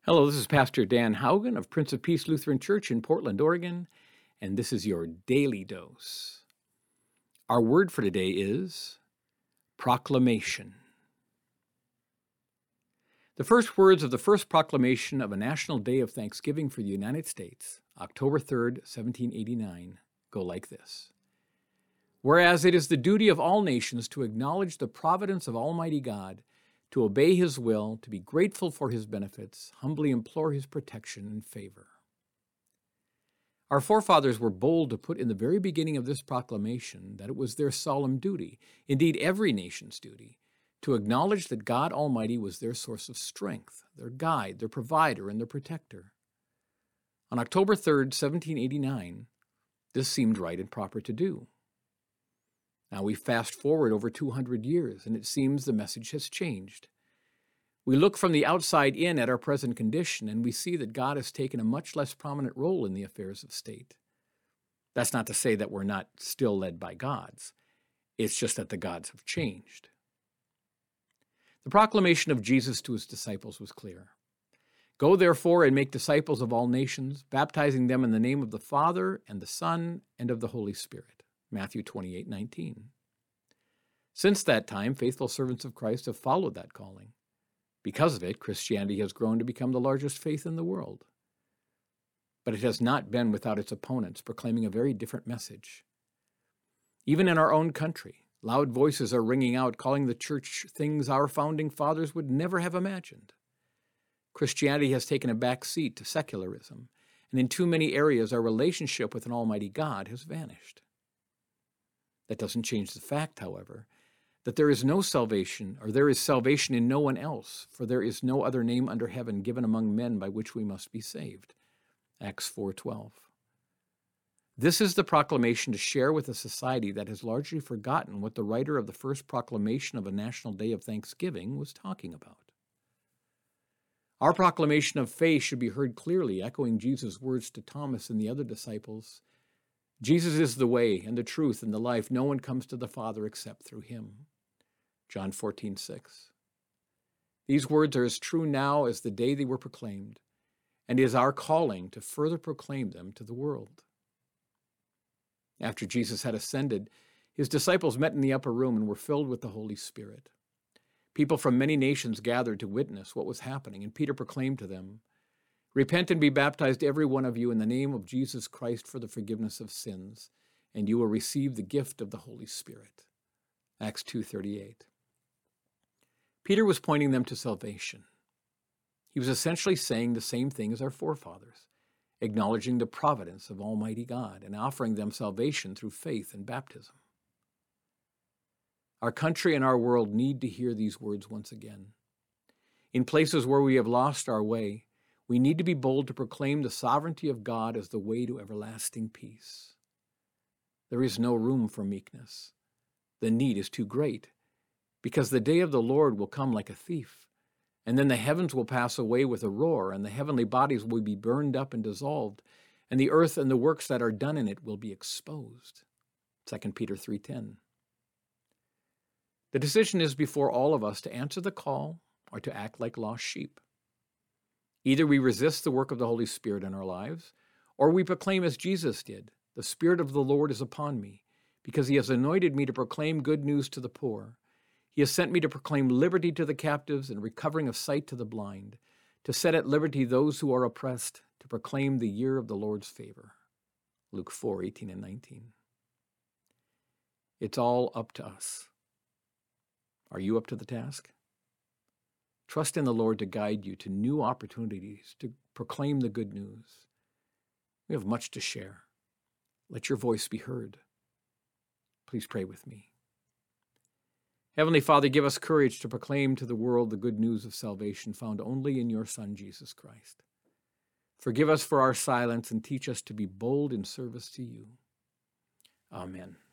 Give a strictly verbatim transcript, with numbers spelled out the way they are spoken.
Hello, this is Pastor Dan Haugen of Prince of Peace Lutheran Church in Portland, Oregon, and this is your Daily Dose. Our word for today is proclamation. The first words of the first proclamation of a National Day of Thanksgiving for the United States, October third, seventeen eighty-nine, go like this. Whereas it is the duty of all nations to acknowledge the providence of Almighty God, to obey His will, to be grateful for His benefits, humbly implore His protection and favor. Our forefathers were bold to put in the very beginning of this proclamation that it was their solemn duty, indeed every nation's duty, to acknowledge that God Almighty was their source of strength, their guide, their provider, and their protector. On October third, seventeen eighty-nine, this seemed right and proper to do. Now we fast forward over two hundred years, and it seems the message has changed. We look from the outside in at our present condition, and we see that God has taken a much less prominent role in the affairs of state. That's not to say that we're not still led by gods. It's just that the gods have changed. The proclamation of Jesus to his disciples was clear. Go therefore and make disciples of all nations, baptizing them in the name of the Father and the Son and of the Holy Spirit. Matthew twenty-eight nineteen. Since that time, faithful servants of Christ have followed that calling. Because of it, Christianity has grown to become the largest faith in the world. But it has not been without its opponents proclaiming a very different message. Even in our own country, loud voices are ringing out, calling the church things our founding fathers would never have imagined. Christianity has taken a back seat to secularism, and in too many areas our relationship with an almighty God has vanished. That doesn't change the fact, however, that there is no salvation, or there is salvation in no one else, for there is no other name under heaven given among men by which we must be saved. Acts four twelve. This is the proclamation to share with a society that has largely forgotten what the writer of the first proclamation of a National Day of Thanksgiving was talking about. Our proclamation of faith should be heard clearly, echoing Jesus' words to Thomas and the other disciples. Jesus is the way and the truth and the life. No one comes to the Father except through him. John fourteen six. These words are as true now as the day they were proclaimed, and it is our calling to further proclaim them to the world. After Jesus had ascended, his disciples met in the upper room and were filled with the Holy Spirit. People from many nations gathered to witness what was happening, and Peter proclaimed to them, Repent and be baptized, every one of you, in the name of Jesus Christ for the forgiveness of sins, and you will receive the gift of the Holy Spirit. Acts two thirty-eight. Peter was pointing them to salvation. He was essentially saying the same thing as our forefathers, acknowledging the providence of Almighty God and offering them salvation through faith and baptism. Our country and our world need to hear these words once again. In places where we have lost our way, we need to be bold to proclaim the sovereignty of God as the way to everlasting peace. There is no room for meekness. The need is too great, because the day of the Lord will come like a thief, and then the heavens will pass away with a roar, and the heavenly bodies will be burned up and dissolved, and the earth and the works that are done in it will be exposed. Second Peter three ten. The decision is before all of us to answer the call or to act like lost sheep. Either we resist the work of the Holy Spirit in our lives, or we proclaim as Jesus did, The Spirit of the Lord is upon me, because he has anointed me to proclaim good news to the poor. He has sent me to proclaim liberty to the captives and recovering of sight to the blind, to set at liberty those who are oppressed, to proclaim the year of the Lord's favor. Luke four eighteen and nineteen. It's all up to us. Are you up to the task? Trust in the Lord to guide you to new opportunities to proclaim the good news. We have much to share. Let your voice be heard. Please pray with me. Heavenly Father, give us courage to proclaim to the world the good news of salvation found only in your Son, Jesus Christ. Forgive us for our silence and teach us to be bold in service to you. Amen.